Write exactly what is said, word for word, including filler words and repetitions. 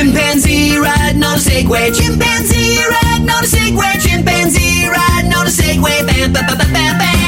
Chimpanzee riding on a Segway. Chimpanzee riding on a Segway. Chimpanzee riding on a Segway. Bam, bam, bam, bam, bam.